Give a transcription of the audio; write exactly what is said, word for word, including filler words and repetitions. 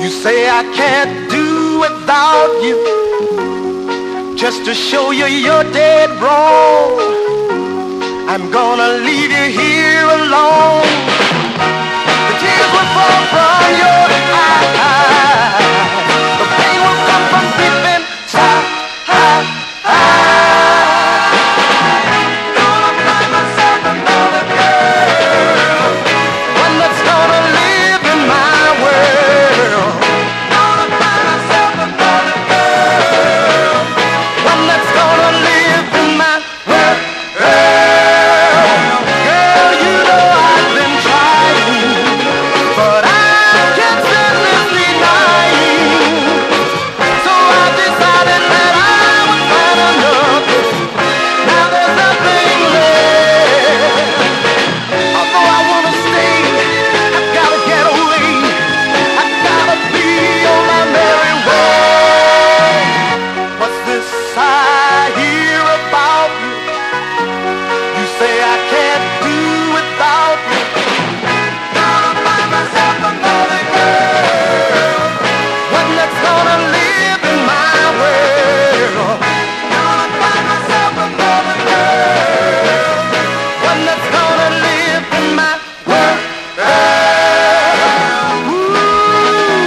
You say I can't do without you, just to show you you're dead wrong. I'm gonna leave you here alone. The tears will fall from your eyes. The pain will come from deep inside. Gonna find myself another girl, one that's gonna live in my world. Gonna find myself another girl, one that's gonna live in my world. Girl, you know I've been trying, but I can't stand this denying. So I decided that I would find another. Now there's nothing left. Although I wanna stay, I gotta get away. I gotta be on my merry way. What's this I hear?